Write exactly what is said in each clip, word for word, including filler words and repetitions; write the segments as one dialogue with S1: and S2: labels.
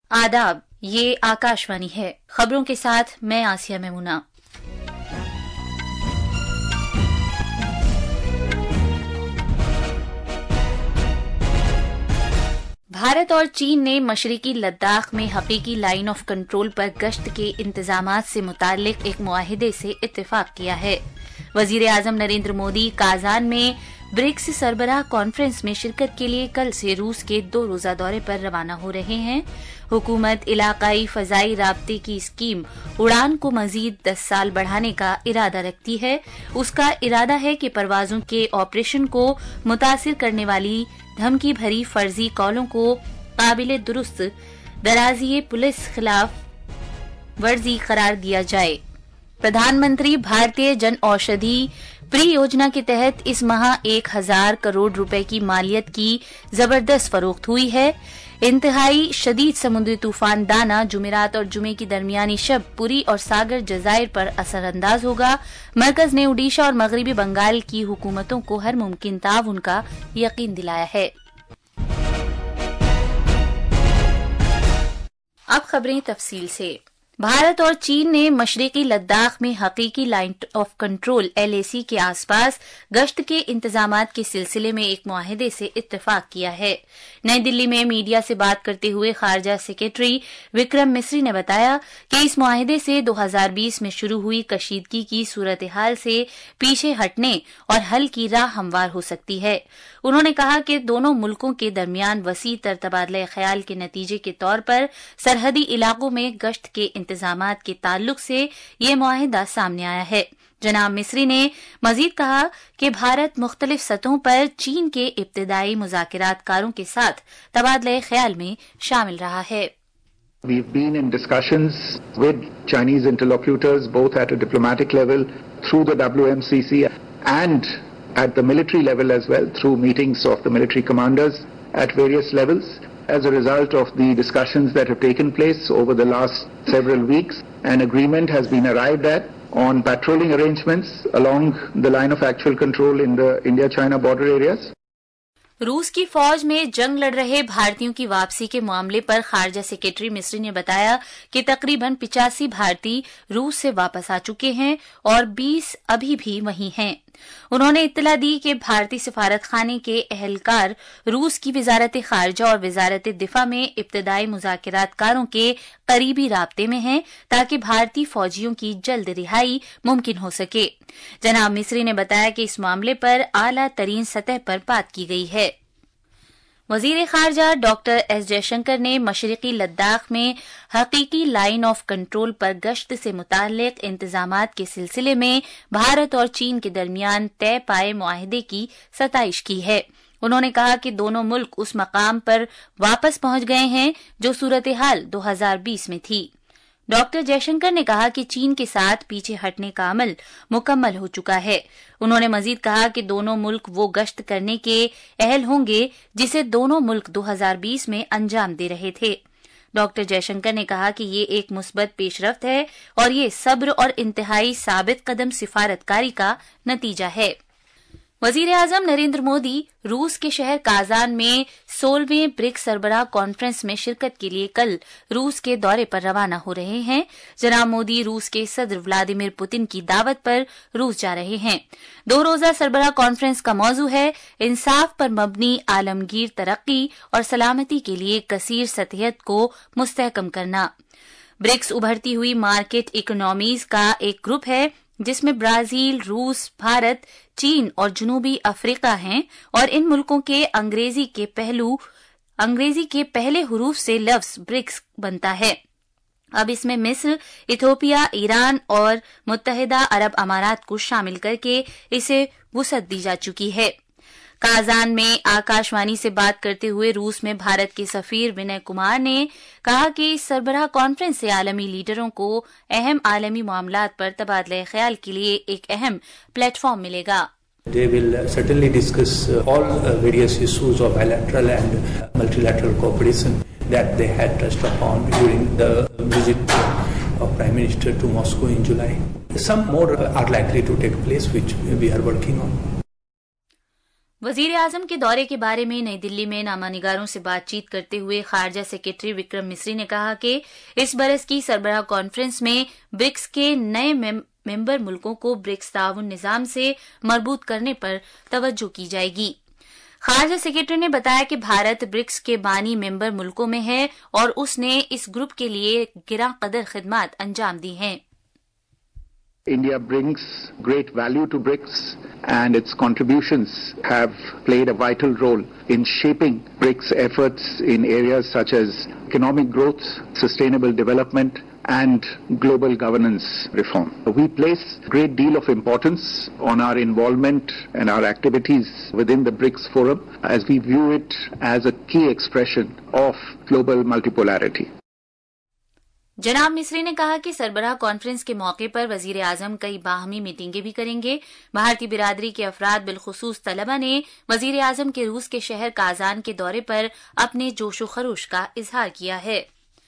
S1: आदाब, ये आकाशवाणी है। खबरों के साथ मैं आसिया मेमुना। भारत और चीन ने मशरिकी लद्दाख में हकीकी लाइन ऑफ कंट्रोल पर गश्त के इंतजामात से मुताल्लिक एक मुआहिदे से इत्तेफाक किया है। वजीर आजम नरेंद्र मोदी काजान में ब्रिक्स सरबराह कॉन्फ्रेंस में शिरकत के लिए कल से रूस के दो रोजा दौरे पर रवाना हो रहे हैं। हुकूमत इलाकाई फजाई राब्ते की स्कीम उड़ान को मजीद दस साल बढ़ाने का इरादा रखती है। उसका इरादा है कि परवाजों के ऑपरेशन को मुतासिर करने वाली धमकी भरी फर्जी कॉलों को काबिल दुरुस्त दराजिए पुलिस खिलाफ वर्जी करार दिया जाए। प्रधानमंत्री भारतीय जन औषधि प्री योजना के तहत इस माह एक हजार करोड़ रुपए की मालियत की जबरदस्त फरोख्त हुई है। इंतहाई शदीद समुद्री तूफान दाना जुमेरात और जुमे की दरमियानी शब पुरी और सागर जजायर पर असरअंदाज होगा। मरकज ने ओडिशा और मगरबी बंगाल की हुकूमतों को हर मुमकिन ताउन का यकीन दिलाया है। अब खबरें तफसील से। भारत और चीन ने मशरिकी लद्दाख में हकीकी line of control L A C के आसपास गश्त के इंतजामात के सिलसिले में एक मुआहिदे से इत्तेफाक किया है। नई दिल्ली में मीडिया से बात करते हुए खारजा सेक्रेटरी विक्रम मिस्री ने बताया कि इस मुआहिदे से दो हज़ार बीस में शुरू हुई कशीदगी की सूरत हाल से पीछे हटने और हल की राह हमवार हो सकती है। उन्होंने कहा कि दोनों मुल्कों के दरमियान वसी तर तबादला ख्याल के नतीजे के तौर पर सरहदी इलाकों में गश्त के इंतजामात के ताल्लुक से ये मुआहिदा सामने आया है। जनाब मिस्री ने मजीद कहा कि भारत मुख्तलिफ सतहों पर चीन के इब्तिदाई मुज़ाकिरातकारों के साथ तबादला ख्याल में शामिल रहा है।
S2: We've been in discussions with Chinese interlocutors both at a diplomatic level through the W M C C and at the military level as well through meetings of the military commanders at various levels. As a result of the discussions that have taken place over the last several weeks, an agreement has been arrived at on patrolling arrangements along the line of actual control in the India-China border areas.
S1: रूस की फौज में जंग लड़ रहे भारतीयों की वापसी के मामले पर खारजा सेक्रेटरी मिस्री ने बताया कि तकरीबन पिचासी भारतीय रूस से वापस आ चुके हैं और बीस अभी भी वहीं हैं। उन्होंने इत्तला दी कि भारतीय सिफारत खाने के अहलकार रूस की वजारत खारजा और वजारत दिफा में इब्तदाई मुज़ाकिरातकारों के करीबी राब्ते में हैं ताकि भारतीय फौजियों की जल्द रिहाई मुमकिन हो सके। जनाब मिस्री ने बताया कि इस मामले पर आला तरीन सतह पर बात की गई है। वजीर खारजा डॉक्टर एस जयशंकर ने मशरिकी लद्दाख में हकीकी लाइन ऑफ कंट्रोल पर गश्त से मुताल्लिक इंतजामात के सिलसिले में भारत और चीन के दरमियान तय पाए मुआहिदे की सताइश की है। उन्होंने कहा कि दोनों मुल्क उस मकाम पर वापस पहुंच गए हैं जो सूरत हाल दो हज़ार बीस में थी। डॉक्टर जयशंकर ने कहा कि चीन के साथ पीछे हटने का अमल मुकम्मल हो चुका है। उन्होंने मजीद कहा कि दोनों मुल्क वो गश्त करने के अहल होंगे जिसे दोनों मुल्क दो हज़ार बीस में अंजाम दे रहे थे। डॉक्टर जयशंकर ने कहा कि ये एक मुस्बत पेशरफ्त है और ये सब्र और इंतहाई साबित कदम सिफारतकारी का नतीजा है। वजीर आजम नरेंद्र मोदी रूस के शहर काजान में सोलहवें ब्रिक्स सरबराह कॉन्फ्रेंस में शिरकत के लिए कल रूस के दौरे पर रवाना हो रहे हैं। जनाब मोदी रूस के सदर व्लादिमीर पुतिन की दावत पर रूस जा रहे हैं। दो रोजा सरबराह कॉन्फ्रेंस का मौजू है इंसाफ पर मबनी आलमगीर तरक्की और सलामती के लिए कसीर सतहियत को मुस्तहकम करना। ब्रिक्स उभरती हुई मार्केट इकोनॉमीज का एक ग्रुप है जिसमें ब्राजील, रूस, भारत, चीन और जनूबी अफ्रीका हैं और इन मुल्कों के अंग्रेजी के पहलू अंग्रेजी के पहले हुरूफ से लफ्ज ब्रिक्स बनता है। अब इसमें मिस्र, इथियोपिया, ईरान और मुत्तहिदा अरब अमारात को शामिल करके इसे वुसअत दी जा चुकी है। काजान में आकाशवाणी से बात करते हुए रूस में भारत के सफीर विनय कुमार ने कहा कि इस सरबराह कॉन्फ्रेंस से आलमी लीडरों को अहम आलमी मामलात पर तबादला ख्याल के लिए एक अहम प्लेटफॉर्म मिलेगा।
S3: They will certainly discuss all various issues of bilateral and multilateral cooperation that they had touched upon during the visit of Prime Minister to Moscow in July. Some more are likely to take place which we are working on.
S1: وزیر اعظم کے دورے کے بارے میں نئی دلی میں نامہ نگاروں سے بات چیت کرتے ہوئے خارجہ سیکرٹری وکرم مسری نے کہا کہ اس برس کی سربراہ کانفرنس میں برکس کے نئے ممبر ملکوں کو برکس تعاون نظام سے مربوط کرنے پر توجہ کی جائے گی. خارجہ سیکرٹری نے بتایا کہ بھارت برکس کے بانی ممبر ملکوں میں ہے اور اس نے اس گروپ کے لیے گراں قدر خدمات انجام دی ہیں.
S2: India brings great value to BRICS and its contributions have played a vital role in shaping BRICS efforts in areas such as economic growth, sustainable development and global governance reform. We place a great deal of importance on our involvement and our activities within the BRICS forum as we view it as a key expression of global multipolarity.
S1: جناب مصری نے کہا کہ سربراہ conference کے موقع پر وزیر اعظم کئی باہمی میٹنگیں بھی کریں گے. بھارتی برادری کے افراد بالخصوص طلبہ نے وزیر اعظم کے روس کے شہر کازان کے دورے پر اپنے جوش و خروش کا اظہار کیا ہے.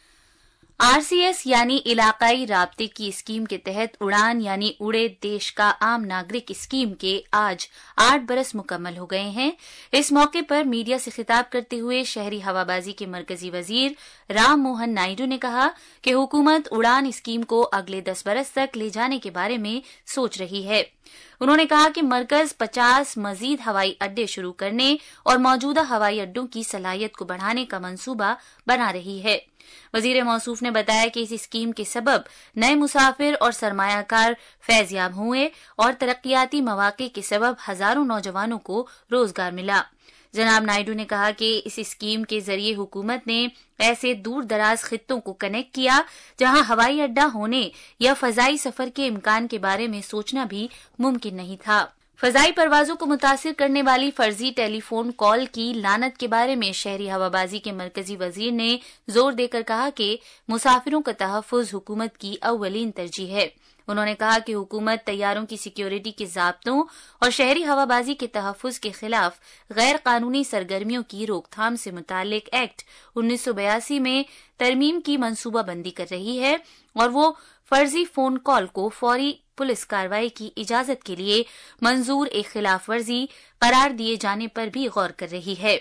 S1: آر سی ایس یعنی علاقائی رابطے کی اسکیم کے تحت اڑان یعنی اڑے دیش کا عام ناگرک اسکیم کے آج آٹھ برس مکمل ہو گئے ہیں. اس موقع پر میڈیا سے خطاب کرتے ہوئے شہری ہوابازی کے مرکزی وزیر رام موہن نائیڈو نے کہا کہ حکومت اڑان اسکیم کو اگلے دس برس تک لے جانے کے بارے میں سوچ رہی ہے. انہوں نے کہا کہ مرکز پچاس مزید ہوائی اڈے شروع کرنے اور موجودہ ہوائی اڈوں کی صلاحیت کو بڑھانے کا منصوبہ بنا رہی ہے. وزیر موصوف نے بتایا کہ اس اسکیم کے سبب نئے مسافر اور سرمایہ کار فیض یاب ہوئے اور ترقیاتی مواقع کے سبب ہزاروں نوجوانوں کو روزگار ملا. جناب نائیڈو نے کہا کہ اس اسکیم کے ذریعے حکومت نے ایسے دور دراز خطوں کو کنیکٹ کیا جہاں ہوائی اڈہ ہونے یا فضائی سفر کے امکان کے بارے میں سوچنا بھی ممکن نہیں تھا. فضائی پروازوں کو متاثر کرنے والی فرضی ٹیلی فون کال کی لعنت کے بارے میں شہری ہوابازی کے مرکزی وزیر نے زور دے کر کہا کہ مسافروں کا تحفظ حکومت کی اولین ترجیح ہے. انہوں نے کہا کہ حکومت طیاروں کی سیکیورٹی کے ضابطوں اور شہری ہوابازی کے تحفظ کے خلاف غیر قانونی سرگرمیوں کی روک تھام سے متعلق ایکٹ انیس سو بیاسی میں ترمیم کی منصوبہ بندی کر رہی ہے اور وہ فرضی فون کال کو فوری پولیس کارروائی کی اجازت کے لیے منظور ایک خلاف ورزی قرار دیے جانے پر بھی غور کر رہی ہے.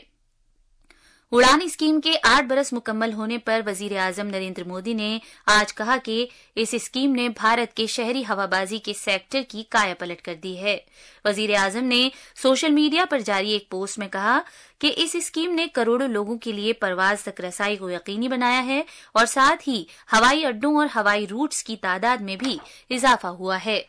S1: اڑان اسکیم کے آٹھ برس مکمل ہونے پر وزیر اعظم نریندر مودی نے آج کہا کہ اس اسکیم نے بھارت کے شہری ہوابازی کے سیکٹر کی کایا پلٹ کر دی ہے. وزیر اعظم نے سوشل میڈیا پر جاری ایک پوسٹ میں کہا کہ اس اسکیم نے کروڑوں لوگوں کے لیے پرواز تک رسائی کو یقینی بنایا ہے اور ساتھ ہی ہوائی اڈوں اور ہوائی روٹس کی تعداد میں بھی اضافہ ہوا ہے.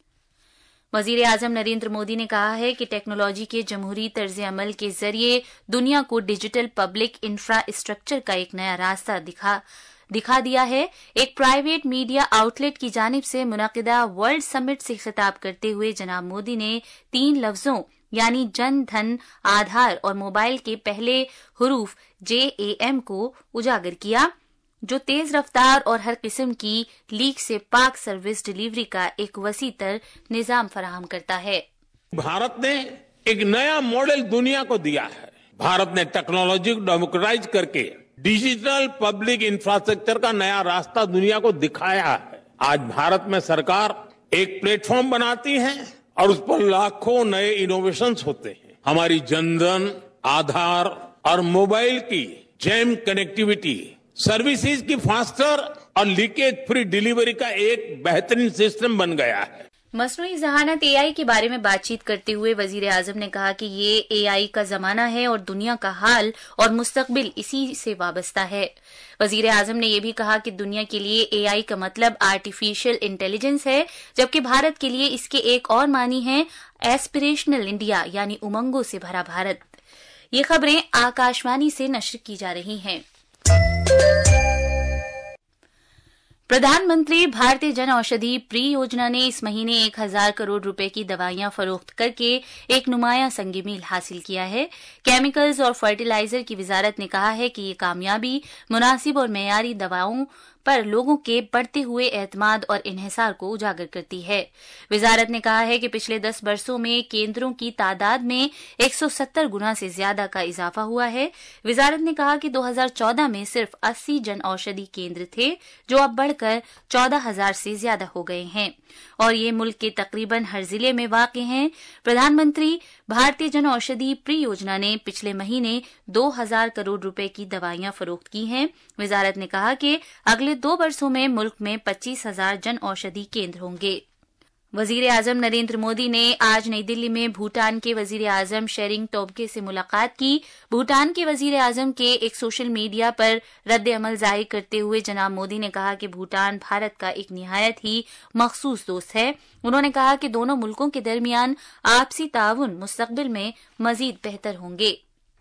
S1: وزیر اعظم نریندر مودی نے کہا ہے کہ ٹیکنالوجی کے جمہوری طرز عمل کے ذریعے دنیا کو ڈیجیٹل پبلک انفراسٹرکچر کا ایک نیا راستہ دکھا دکھا دیا ہے. ایک پرائیویٹ میڈیا آؤٹ لیٹ کی جانب سے منعقدہ ورلڈ سمٹ سے خطاب کرتے ہوئے جناب مودی نے تین لفظوں یعنی جن دھن، آدھار اور موبائل کے پہلے حروف جے اے ایم کو اجاگر کیا جو تیز رفتار اور ہر قسم کی لیک سے پاک سروس ڈیلیوری کا ایک وسیع تر نظام فراہم کرتا ہے.
S4: بھارت نے ایک نیا ماڈل دنیا کو دیا ہے. بھارت نے ٹیکنالوجی کو ڈیموکرائز کر کے ڈیجیٹل پبلک انفراسٹرکچر کا نیا راستہ دنیا کو دکھایا ہے. آج بھارت میں سرکار ایک پلیٹ فارم بناتی ہے اور اس پر لاکھوں نئے انوویشنز ہوتے ہیں. ہماری جن دھن، آدھار اور موبائل کی جیم کنیکٹیوٹی سروسز کی فاسٹر اور لیکیج فری ڈیلیوری کا ایک بہترین سسٹم بن گیا ہے.
S1: مصنوعی ذہانت اے آئی کے بارے میں بات چیت کرتے ہوئے وزیر اعظم نے کہا کہ یہ اے آئی کا زمانہ ہے اور دنیا کا حال اور مستقبل اسی سے وابستہ ہے. وزیر اعظم نے یہ بھی کہا کہ دنیا کے لیے اے آئی کا مطلب آرٹیفیشل انٹیلیجنس ہے جبکہ بھارت کے لیے اس کے ایک اور معنی ہے ایسپریشنل انڈیا یعنی امنگوں سے بھرا بھارت. یہ خبریں آکاشوانی سے نشر کی جا رہی ہیں. پردھان منتری بھارتی جن اوشدھی پری یوجنا نے اس مہینے ایک ہزار کروڑ روپے کی دوائیاں فروخت کر کے ایک نمایاں سنگ میل حاصل کیا ہے. کیمیکلز اور فرٹیلائزر کی وزارت نے کہا ہے کہ یہ کامیابی مناسب اور معیاری دواؤں پر لوگوں کے بڑھتے ہوئے اعتماد اور انحصار کو اجاگر کرتی ہے۔ وزارت نے کہا ہے کہ پچھلے دس برسوں میں کیندروں کی تعداد میں ایک سو ستر گنا سے زیادہ کا اضافہ ہوا ہے۔ وزارت نے کہا کہ دو ہزار چودہ میں صرف اسی جن اوشدھی کیندر تھے جو اب بڑھ کر چودہ ہزار سے زیادہ ہو گئے ہیں اور یہ ملک کے تقریباً ہر ضلع میں واقع ہیں۔ پردھان منتری بھارتی جن اوشدھی پری یوجنا نے پچھلے مہینے دو ہزار کروڑ روپے کی دوائیاں فروخت کی ہیں۔ وزارت نے کہا کہ اگلے دو برسوں میں ملک میں پچیس ہزار جن اوشدھی کیندر ہوں گے۔ وزیر اعظم نریندر مودی نے آج نئی دلی میں بھوٹان کے وزیر اعظم شیرنگ ٹوبگے سے ملاقات کی۔ بھوٹان کے وزیر اعظم کے ایک سوشل میڈیا پر رد عمل ظاہر کرتے ہوئے جناب مودی نے کہا کہ بھوٹان بھارت کا ایک نہایت ہی مخصوص دوست ہے۔ انہوں نے کہا کہ دونوں ملکوں کے درمیان آپسی تعاون مستقبل میں مزید بہتر ہوں گے۔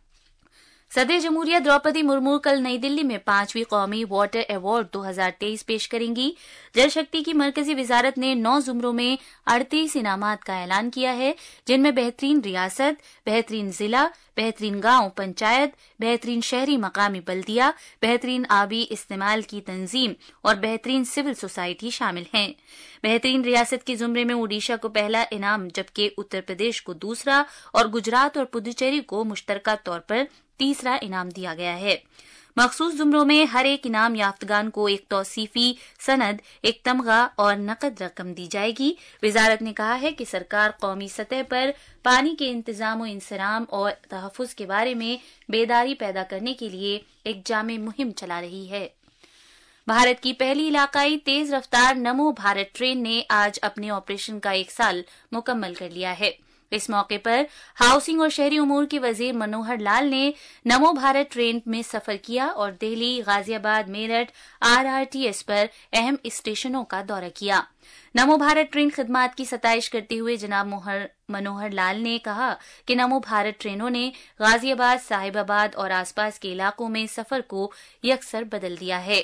S1: صدر جمہوریہ دروپدی مرمو کل نئی دلی میں پانچویں قومی واٹر ایوارڈ دو ہزار تیئیس پیش کریں گی۔ جل شکتی کی مرکزی وزارت نے نو زمروں میں اڑتیس انعامات کا اعلان کیا ہے، جن میں بہترین ریاست، بہترین ضلع، بہترین گاؤں پنچایت، بہترین شہری مقامی بلدیہ، بہترین آبی استعمال کی تنظیم اور بہترین سول سوسائٹی شامل ہیں۔ بہترین ریاست کے زمرے میں اوڈیشہ کو پہلا انعام جبکہ اتر پردیش کو دوسرا اور گجرات اور پدوچیری کو مشترکہ طور پر تیسرا انعام دیا گیا ہے۔ مخصوص زمروں میں ہر ایک انعام یافتگان کو ایک توصیفی سند، ایک تمغہ اور نقد رقم دی جائے گی۔ وزارت نے کہا ہے کہ سرکار قومی سطح پر پانی کے انتظام و انصرام اور تحفظ کے بارے میں بیداری پیدا کرنے کے لیے ایک جامع مہم چلا رہی ہے۔ بھارت کی پہلی علاقائی تیز رفتار نمو بھارت ٹرین نے آج اپنے آپریشن کا ایک سال مکمل کر لیا ہے۔ اس موقع پر ہاؤسنگ اور شہری امور کے وزیر منوہر لال نے نمو بھارت ٹرین میں سفر کیا اور Delhi, Ghaziabad, Meerut, R R T S پر اہم اسٹیشنوں کا دورہ کیا۔ نمو بھارت ٹرین خدمات کی ستائش کرتے ہوئے جناب منوہر لال نے کہا کہ نمو بھارت ٹرینوں نے غازی آباد، صاحب آباد اور آس پاس کے علاقوں میں سفر کو یکسر بدل دیا ہے۔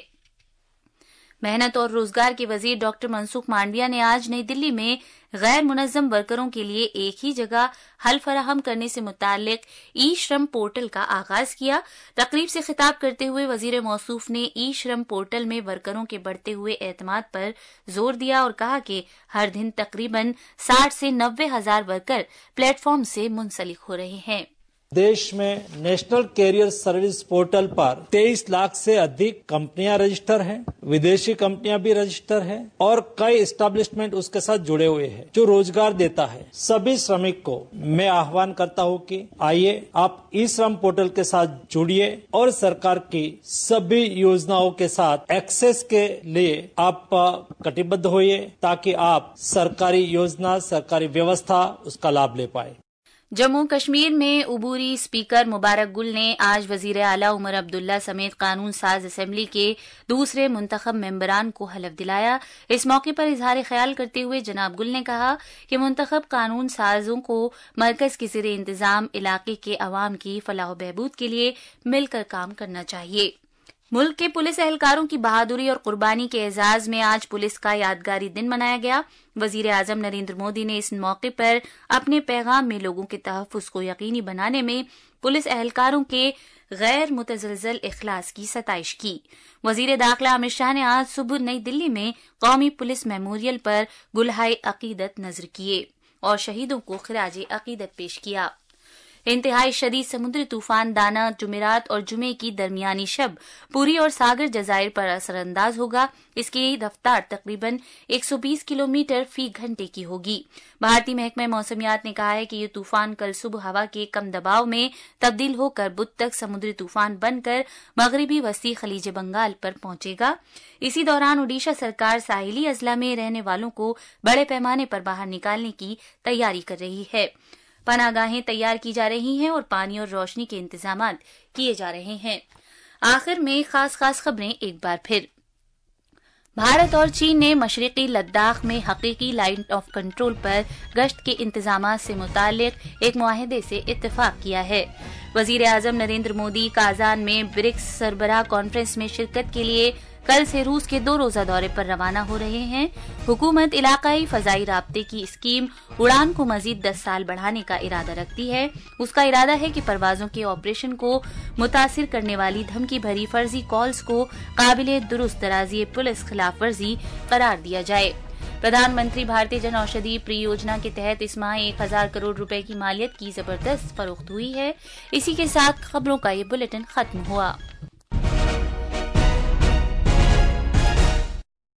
S1: محنت اور روزگار کے وزیر ڈاکٹر منسکھ مانڈویہ نے آج نئی دلی میں غیر منظم ورکروں کے لیے ایک ہی جگہ حل فراہم کرنے سے متعلق ای شرم پورٹل کا آغاز کیا۔ تقریب سے خطاب کرتے ہوئے وزیر موصوف نے ای شرم پورٹل میں ورکروں کے بڑھتے ہوئے اعتماد پر زور دیا اور کہا کہ ہر دن تقریباً ساٹھ سے نوے ہزار ورکر پلیٹ فارم سے منسلک ہو رہے ہیں۔
S5: دیش میں نیشنل کیریئر سروس پورٹل پر تیئیس لاکھ سے ادھک کمپنیاں رجسٹر ہیں، ودیشی کمپنیاں بھی رجسٹر ہیں اور کئی اسٹیبلشمنٹ اس کے ساتھ جڑے ہوئے ہیں جو روزگار دیتا ہے۔ سبھی شرمک کو میں آہوان کرتا ہوں کہ آئیے آپ ای شرم پورٹل کے ساتھ جڑیے اور سرکار کی سبھی یوجناؤں کے ساتھ ایکسس کے لیے آپ کٹیبدھ ہوئیے تاکہ آپ سرکاری یوجنا، سرکاری ویوستھا اس کا لابھ لے پائے۔
S1: جموں کشمیر میں عبوری اسپیکر مبارک گل نے آج وزیر اعلیٰ عمر عبداللہ سمیت قانون ساز اسمبلی کے دوسرے منتخب ممبران کو حلف دلایا۔ اس موقع پر اظہار خیال کرتے ہوئے جناب گل نے کہا کہ منتخب قانون سازوں کو مرکز کے زیر انتظام علاقے کے عوام کی فلاح و بہبود کے لیے مل کر کام کرنا چاہیے۔ ملک کے پولیس اہلکاروں کی بہادری اور قربانی کے اعزاز میں آج پولیس کا یادگاری دن منایا گیا۔ وزیر اعظم نریندر مودی نے اس موقع پر اپنے پیغام میں لوگوں کے تحفظ کو یقینی بنانے میں پولیس اہلکاروں کے غیر متزلزل اخلاص کی ستائش کی۔ وزیر داخلہ امت شاہ نے آج صبح نئی دلی میں قومی پولیس میموریل پر گلہائے عقیدت نذر کیے اور شہیدوں کو خراج عقیدت پیش کیا۔ انتہائی شدید سمندری طوفان دانا جمعرات اور جمعے کی درمیانی شب پوری اور ساگر جزائر پر اثر انداز ہوگا۔ اس کی رفتار تقریباً ایک سو بیس کلومیٹر فی گھنٹے کی ہوگی۔ بھارتی محکمہ موسمیات نے کہا ہے کہ یہ طوفان کل صبح ہوا کے کم دباؤ میں تبدیل ہو کر بدھ تک سمندری طوفان بن کر مغربی وسطی خلیج بنگال پر پہنچے گا۔ اسی دوران اوڈیشہ سرکار ساحلی اضلاع میں رہنے والوں کو بڑے پیمانے پر باہر نکالنے کی تیاری کر رہی ہے۔ پناہ گاہیں تیار کی جا رہی ہیں اور پانی اور روشنی کے انتظامات کیے جا رہے ہیں۔ آخر میں خاص خاص خبریں ایک بار پھر۔ بھارت اور چین نے مشرقی لداخ میں حقیقی لائن آف کنٹرول پر گشت کے انتظامات سے متعلق ایک معاہدے سے اتفاق کیا ہے۔ وزیر اعظم نریندر مودی کازان میں برکس سربراہ کانفرنس میں شرکت کے لیے کل سے روس کے دو روزہ دورے پر روانہ ہو رہے ہیں۔ حکومت علاقائی فضائی رابطے کی اسکیم اڑان کو مزید دس سال بڑھانے کا ارادہ رکھتی ہے۔ اس کا ارادہ ہے کہ پروازوں کے آپریشن کو متاثر کرنے والی دھمکی بھری فرضی کالز کو قابل درست درازی پولیس خلاف ورزی قرار دیا جائے۔ پردھان منتری بھارتی جن اوشدھی پری یوجنا کے تحت اس ماہ ایک ہزار کروڑ روپے کی مالیت کی زبردست فروخت ہوئی ہے۔ اسی کے ساتھ خبروں کا یہ بلیٹن ختم ہوا۔